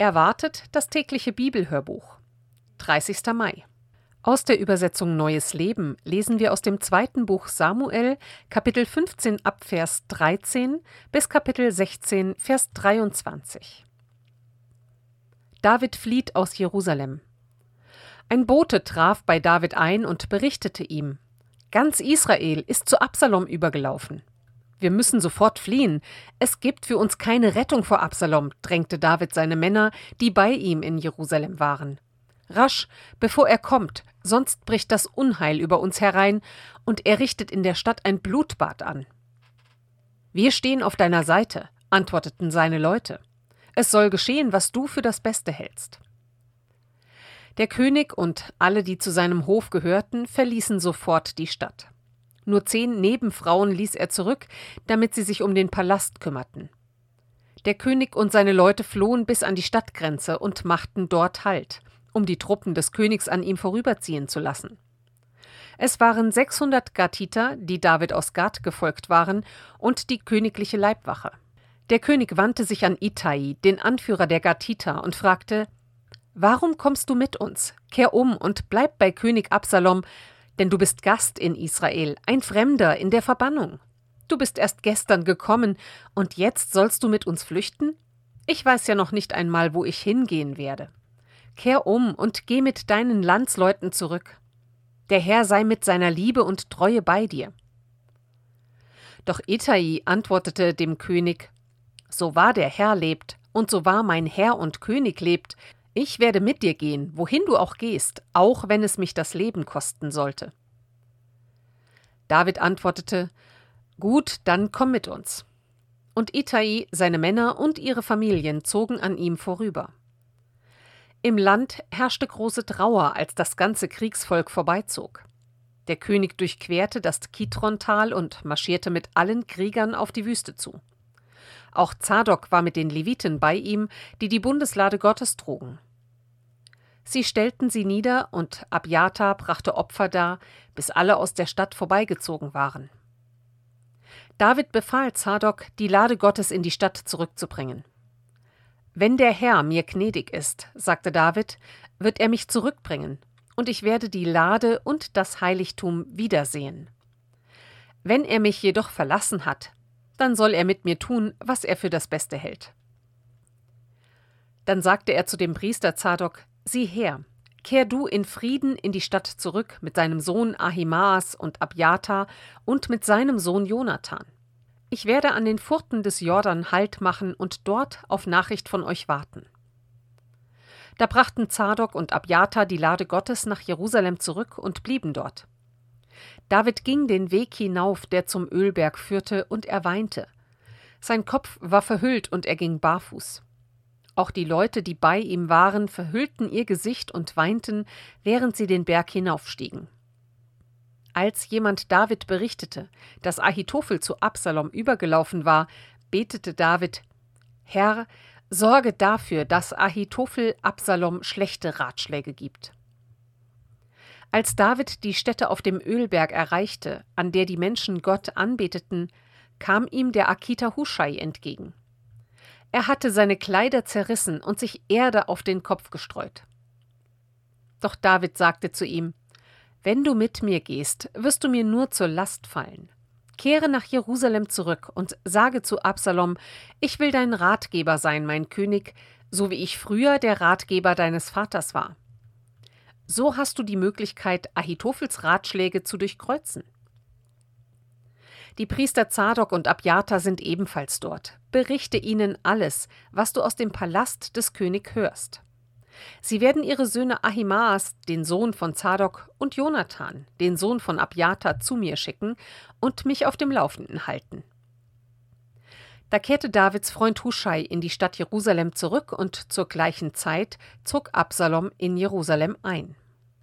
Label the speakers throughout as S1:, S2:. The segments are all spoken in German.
S1: Erwartet das tägliche Bibelhörbuch. 30. Mai. Aus der Übersetzung Neues Leben lesen wir aus dem 2. Buch Samuel, Kapitel 15 ab Vers 13 bis Kapitel 16, Vers 23. David flieht aus Jerusalem. Ein Bote traf bei David ein und berichtete ihm: Ganz Israel ist zu Absalom übergelaufen. Wir müssen sofort fliehen. Es gibt für uns keine Rettung vor Absalom, drängte David seine Männer, die bei ihm in Jerusalem waren. Rasch, bevor er kommt, sonst bricht das Unheil über uns herein und er richtet in der Stadt ein Blutbad an. Wir stehen auf deiner Seite, antworteten seine Leute. Es soll geschehen, was du für das Beste hältst. Der König und alle, die zu seinem Hof gehörten, verließen sofort die Stadt. Nur 10 Nebenfrauen ließ er zurück, damit sie sich um den Palast kümmerten. Der König und seine Leute flohen bis an die Stadtgrenze und machten dort Halt, um die Truppen des Königs an ihm vorüberziehen zu lassen. Es waren 600 Gatiter, die David aus Gat gefolgt waren, und die königliche Leibwache. Der König wandte sich an Ittai, den Anführer der Gatiter, und fragte: »Warum kommst du mit uns? Kehr um und bleib bei König Absalom, denn du bist Gast in Israel, ein Fremder in der Verbannung. Du bist erst gestern gekommen, und jetzt sollst du mit uns flüchten? Ich weiß ja noch nicht einmal, wo ich hingehen werde. Kehr um und geh mit deinen Landsleuten zurück. Der Herr sei mit seiner Liebe und Treue bei dir.« Doch Ittai antwortete dem König: »So wahr der Herr lebt, und so wahr mein Herr und König lebt, ich werde mit dir gehen, wohin du auch gehst, auch wenn es mich das Leben kosten sollte.« David antwortete: »Gut, dann komm mit uns.« Und Ittai, seine Männer und ihre Familien zogen an ihm vorüber. Im Land herrschte große Trauer, als das ganze Kriegsvolk vorbeizog. Der König durchquerte das Kidron-Tal und marschierte mit allen Kriegern auf die Wüste zu. Auch Zadok war mit den Leviten bei ihm, die die Bundeslade Gottes trugen. Sie stellten sie nieder, und Abjata brachte Opfer dar, bis alle aus der Stadt vorbeigezogen waren. David befahl Zadok, die Lade Gottes in die Stadt zurückzubringen. »Wenn der Herr mir gnädig ist«, sagte David, »wird er mich zurückbringen, und ich werde die Lade und das Heiligtum wiedersehen. Wenn er mich jedoch verlassen hat, dann soll er mit mir tun, was er für das Beste hält.« Dann sagte er zu dem Priester Zadok: »Sieh her, kehr du in Frieden in die Stadt zurück mit seinem Sohn Ahimaas und Abjata und mit seinem Sohn Jonathan. Ich werde an den Furten des Jordan Halt machen und dort auf Nachricht von euch warten.« Da brachten Zadok und Abjata die Lade Gottes nach Jerusalem zurück und blieben dort. David ging den Weg hinauf, der zum Ölberg führte, und er weinte. Sein Kopf war verhüllt und er ging barfuß. Auch die Leute, die bei ihm waren, verhüllten ihr Gesicht und weinten, während sie den Berg hinaufstiegen. Als jemand David berichtete, dass Ahitophel zu Absalom übergelaufen war, betete David: »Herr, sorge dafür, dass Ahitophel Absalom schlechte Ratschläge gibt.« Als David die Stätte auf dem Ölberg erreichte, an der die Menschen Gott anbeteten, kam ihm der Arkiter Huschai entgegen. Er hatte seine Kleider zerrissen und sich Erde auf den Kopf gestreut. Doch David sagte zu ihm: »Wenn du mit mir gehst, wirst du mir nur zur Last fallen. Kehre nach Jerusalem zurück und sage zu Absalom: Ich will dein Ratgeber sein, mein König, so wie ich früher der Ratgeber deines Vaters war. So hast du die Möglichkeit, Ahitophels Ratschläge zu durchkreuzen.« Die Priester Zadok und Abjata sind ebenfalls dort. Berichte ihnen alles, was du aus dem Palast des Königs hörst. Sie werden ihre Söhne Ahimaas, den Sohn von Zadok, und Jonathan, den Sohn von Abjata, zu mir schicken und mich auf dem Laufenden halten. Da kehrte Davids Freund Huschai in die Stadt Jerusalem zurück, und zur gleichen Zeit zog Absalom in Jerusalem ein.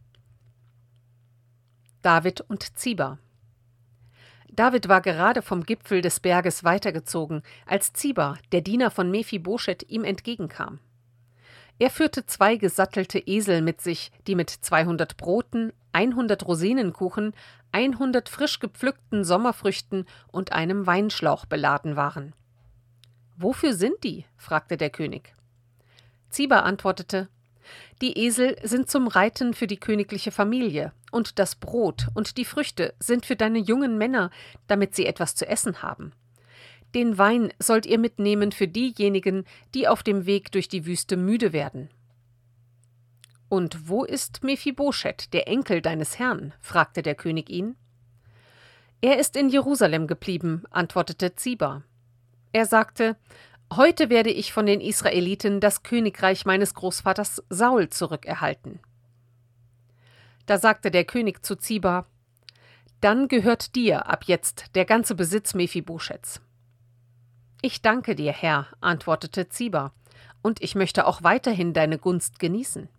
S1: David und Ziba. David war gerade vom Gipfel des Berges weitergezogen, als Ziba, der Diener von Mephibosheth, ihm entgegenkam. Er führte 2 gesattelte Esel mit sich, die mit 200 Broten, 100 Rosinenkuchen, 100 frisch gepflückten Sommerfrüchten und einem Weinschlauch beladen waren. »Wofür sind die?« fragte der König. Ziba antwortete: »Die Esel sind zum Reiten für die königliche Familie, und das Brot und die Früchte sind für deine jungen Männer, damit sie etwas zu essen haben. Den Wein sollt ihr mitnehmen für diejenigen, die auf dem Weg durch die Wüste müde werden.« »Und wo ist Mephibosheth, der Enkel deines Herrn?« fragte der König ihn. »Er ist in Jerusalem geblieben«, antwortete Ziba. Er sagte: »Heute werde ich von den Israeliten das Königreich meines Großvaters Saul zurückerhalten.« Da sagte der König zu Ziba: »Dann gehört dir ab jetzt der ganze Besitz Mephibosheths.« »Ich danke dir, Herr«, antwortete Ziba, »und ich möchte auch weiterhin deine Gunst genießen.«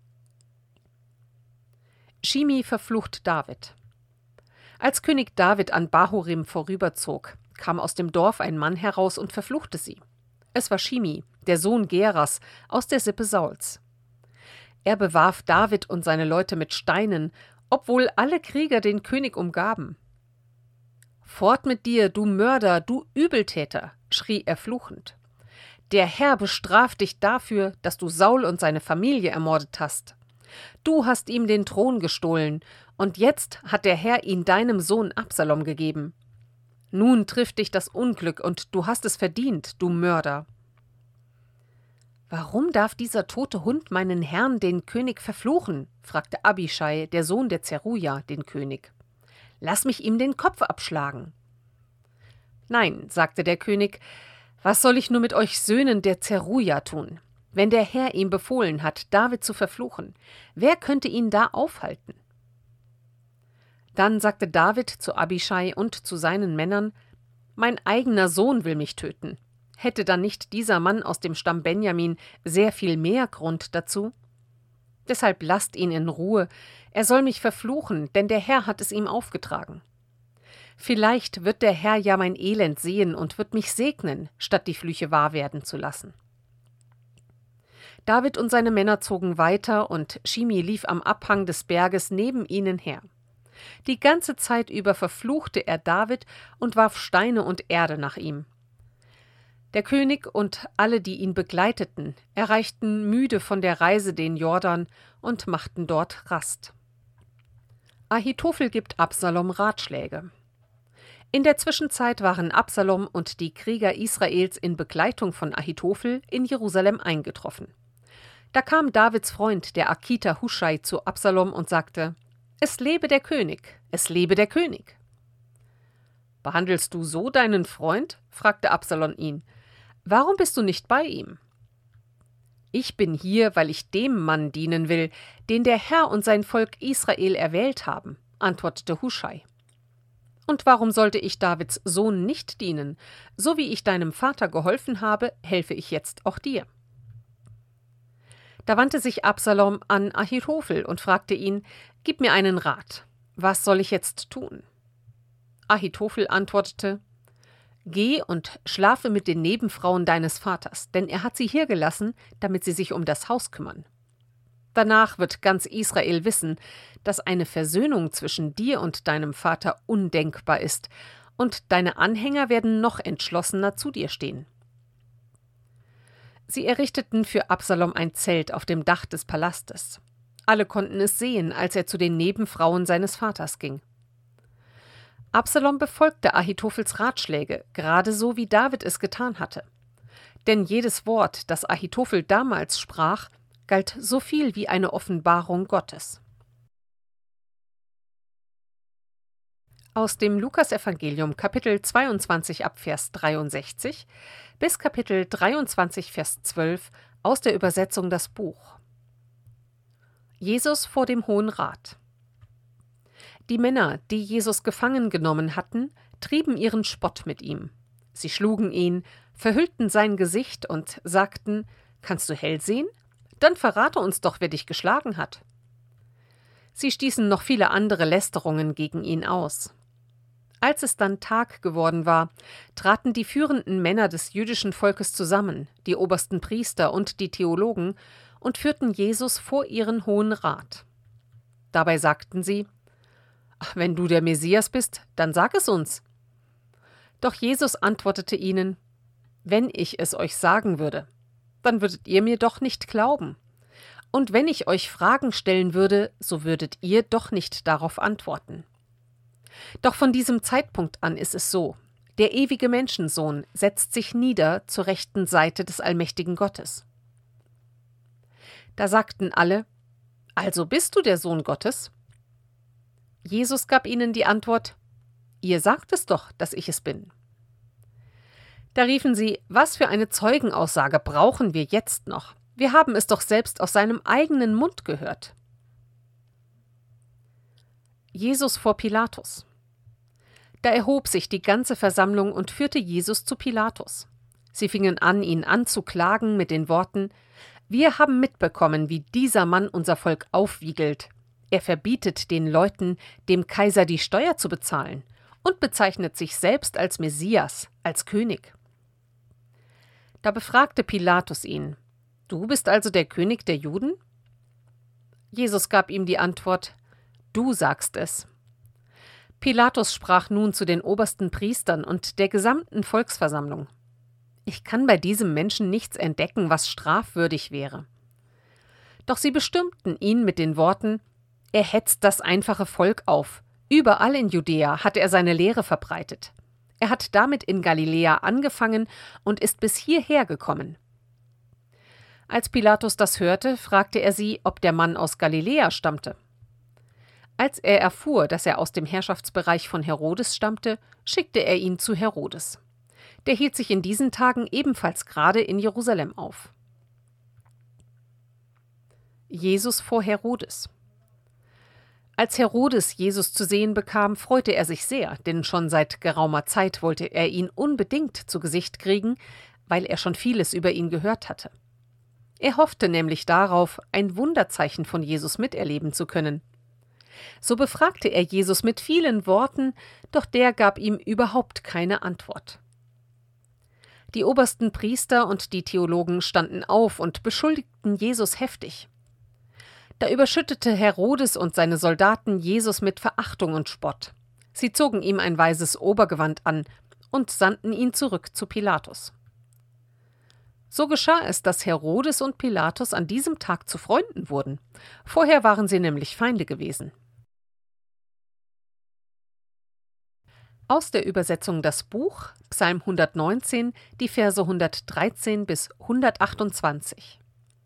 S1: Shimi verflucht David. Als König David an Bahurim vorüberzog, kam aus dem Dorf ein Mann heraus und verfluchte sie. Es war Shimi, der Sohn Geras, aus der Sippe Sauls. Er bewarf David und seine Leute mit Steinen, obwohl alle Krieger den König umgaben. »Fort mit dir, du Mörder, du Übeltäter«, schrie er fluchend. »Der Herr bestraft dich dafür, dass du Saul und seine Familie ermordet hast. Du hast ihm den Thron gestohlen, und jetzt hat der Herr ihn deinem Sohn Absalom gegeben. Nun trifft dich das Unglück, und du hast es verdient, du Mörder.« »Warum darf dieser tote Hund meinen Herrn, den König, verfluchen?« fragte Abischai, der Sohn der Zeruja, den König. »Lass mich ihm den Kopf abschlagen.« »Nein«, sagte der König, »was soll ich nur mit euch Söhnen der Zeruja tun? Wenn der Herr ihm befohlen hat, David zu verfluchen, wer könnte ihn da aufhalten?« Dann sagte David zu Abischai und zu seinen Männern: »Mein eigener Sohn will mich töten. Hätte dann nicht dieser Mann aus dem Stamm Benjamin sehr viel mehr Grund dazu? Deshalb lasst ihn in Ruhe, er soll mich verfluchen, denn der Herr hat es ihm aufgetragen. Vielleicht wird der Herr ja mein Elend sehen und wird mich segnen, statt die Flüche wahr werden zu lassen.« David und seine Männer zogen weiter, und Shimi lief am Abhang des Berges neben ihnen her. Die ganze Zeit über verfluchte er David und warf Steine und Erde nach ihm. Der König und alle, die ihn begleiteten, erreichten müde von der Reise den Jordan und machten dort Rast. Ahitophel gibt Absalom Ratschläge. In der Zwischenzeit waren Absalom und die Krieger Israels in Begleitung von Ahitophel in Jerusalem eingetroffen. Da kam Davids Freund, der Arkiter Huschai, zu Absalom und sagte: »Es lebe der König, es lebe der König!« »Behandelst du so deinen Freund?« fragte Absalom ihn. »Warum bist du nicht bei ihm?« »Ich bin hier, weil ich dem Mann dienen will, den der Herr und sein Volk Israel erwählt haben«, antwortete Huschai. »Und warum sollte ich Davids Sohn nicht dienen? So wie ich deinem Vater geholfen habe, helfe ich jetzt auch dir.« Da wandte sich Absalom an Ahitophel und fragte ihn: »Gib mir einen Rat. Was soll ich jetzt tun?« Ahitophel antwortete: »Geh und schlafe mit den Nebenfrauen deines Vaters, denn er hat sie hier gelassen, damit sie sich um das Haus kümmern. Danach wird ganz Israel wissen, dass eine Versöhnung zwischen dir und deinem Vater undenkbar ist, und deine Anhänger werden noch entschlossener zu dir stehen.« Sie errichteten für Absalom ein Zelt auf dem Dach des Palastes. Alle konnten es sehen, als er zu den Nebenfrauen seines Vaters ging. Absalom befolgte Ahitophels Ratschläge, gerade so wie David es getan hatte. Denn jedes Wort, das Ahitophel damals sprach, galt so viel wie eine Offenbarung Gottes. Aus dem Lukasevangelium Kapitel 22 ab Vers 63 bis Kapitel 23 Vers 12 aus der Übersetzung Das Buch. Jesus vor dem Hohen Rat. Die Männer, die Jesus gefangen genommen hatten, trieben ihren Spott mit ihm. Sie schlugen ihn, verhüllten sein Gesicht und sagten: »Kannst du hell sehen? Dann verrate uns doch, wer dich geschlagen hat.« Sie stießen noch viele andere Lästerungen gegen ihn aus. Als es dann Tag geworden war, traten die führenden Männer des jüdischen Volkes zusammen, die obersten Priester und die Theologen, und führten Jesus vor ihren Hohen Rat. Dabei sagten sie: »Wenn du der Messias bist, dann sag es uns.« Doch Jesus antwortete ihnen: »Wenn ich es euch sagen würde, dann würdet ihr mir doch nicht glauben. Und wenn ich euch Fragen stellen würde, so würdet ihr doch nicht darauf antworten. Doch von diesem Zeitpunkt an ist es so: Der ewige Menschensohn setzt sich nieder zur rechten Seite des allmächtigen Gottes. Da sagten alle: Also bist du der Sohn Gottes? Jesus gab ihnen die Antwort: Ihr sagt es doch, dass ich es bin. Da riefen sie: Was für eine Zeugenaussage brauchen wir jetzt noch? Wir haben es doch selbst aus seinem eigenen Mund gehört. Jesus vor Pilatus. Da erhob sich die ganze Versammlung und führte Jesus zu Pilatus. Sie fingen an, ihn anzuklagen mit den Worten: Wir haben mitbekommen, wie dieser Mann unser Volk aufwiegelt. Er verbietet den Leuten, dem Kaiser die Steuer zu bezahlen, und bezeichnet sich selbst als Messias, als König. Da befragte Pilatus ihn: Du bist also der König der Juden? Jesus gab ihm die Antwort: Du sagst es. Pilatus sprach nun zu den obersten Priestern und der gesamten Volksversammlung: Ich kann bei diesem Menschen nichts entdecken, was strafwürdig wäre. Doch sie bestürmten ihn mit den Worten: Er hetzt das einfache Volk auf. Überall in Judäa hat er seine Lehre verbreitet. Er hat damit in Galiläa angefangen und ist bis hierher gekommen. Als Pilatus das hörte, fragte er sie, ob der Mann aus Galiläa stammte. Als er erfuhr, dass er aus dem Herrschaftsbereich von Herodes stammte, schickte er ihn zu Herodes. Der hielt sich in diesen Tagen ebenfalls gerade in Jerusalem auf. Jesus vor Herodes. Als Herodes Jesus zu sehen bekam, freute er sich sehr, denn schon seit geraumer Zeit wollte er ihn unbedingt zu Gesicht kriegen, weil er schon vieles über ihn gehört hatte. Er hoffte nämlich darauf, ein Wunderzeichen von Jesus miterleben zu können. So befragte er Jesus mit vielen Worten, doch der gab ihm überhaupt keine Antwort. Die obersten Priester und die Theologen standen auf und beschuldigten Jesus heftig. Da überschüttete Herodes und seine Soldaten Jesus mit Verachtung und Spott. Sie zogen ihm ein weißes Obergewand an und sandten ihn zurück zu Pilatus. So geschah es, dass Herodes und Pilatus an diesem Tag zu Freunden wurden. Vorher waren sie nämlich Feinde gewesen. Aus der Übersetzung das Buch, Psalm 119, die Verse 113 bis 128.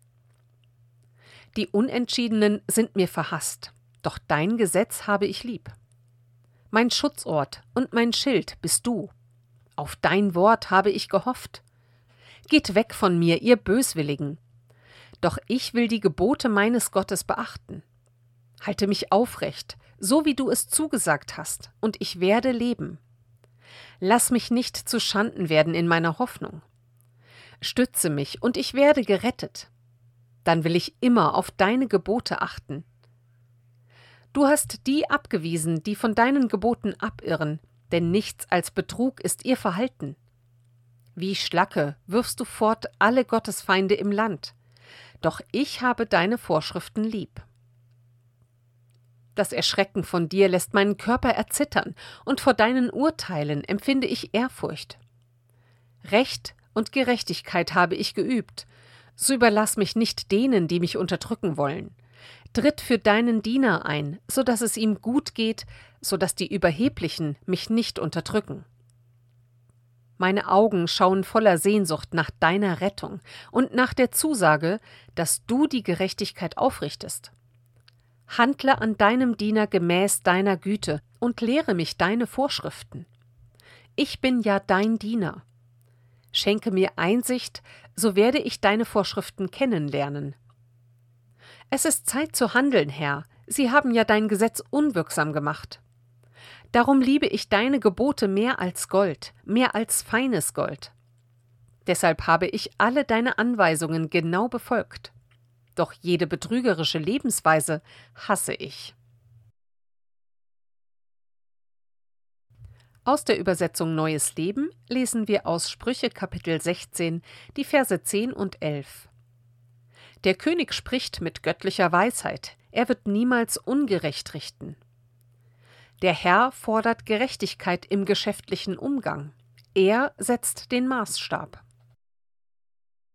S1: Die Unentschiedenen sind mir verhasst, doch dein Gesetz habe ich lieb. Mein Schutzort und mein Schild bist du. Auf dein Wort habe ich gehofft. Geht weg von mir, ihr Böswilligen. Doch ich will die Gebote meines Gottes beachten. Halte mich aufrecht, so wie du es zugesagt hast, und ich werde leben. Lass mich nicht zu Schanden werden in meiner Hoffnung. Stütze mich, und ich werde gerettet. Dann will ich immer auf deine Gebote achten. Du hast die abgewiesen, die von deinen Geboten abirren, denn nichts als Betrug ist ihr Verhalten. Wie Schlacke wirfst du fort alle Gottesfeinde im Land, doch ich habe deine Vorschriften lieb. Das Erschrecken von dir lässt meinen Körper erzittern, und vor deinen Urteilen empfinde ich Ehrfurcht. Recht und Gerechtigkeit habe ich geübt, so überlass mich nicht denen, die mich unterdrücken wollen. Tritt für deinen Diener ein, so dass es ihm gut geht, so dass die Überheblichen mich nicht unterdrücken. Meine Augen schauen voller Sehnsucht nach deiner Rettung und nach der Zusage, dass du die Gerechtigkeit aufrichtest. Handle an deinem Diener gemäß deiner Güte und lehre mich deine Vorschriften. Ich bin ja dein Diener. Schenke mir Einsicht, so werde ich deine Vorschriften kennenlernen. Es ist Zeit zu handeln, Herr. Sie haben ja dein Gesetz unwirksam gemacht. Darum liebe ich deine Gebote mehr als Gold, mehr als feines Gold. Deshalb habe ich alle deine Anweisungen genau befolgt. Doch jede betrügerische Lebensweise hasse ich. Aus der Übersetzung Neues Leben lesen wir aus Sprüche Kapitel 16, die Verse 10 und 11. Der König spricht mit göttlicher Weisheit, er wird niemals ungerecht richten. Der Herr fordert Gerechtigkeit im geschäftlichen Umgang, er setzt den Maßstab.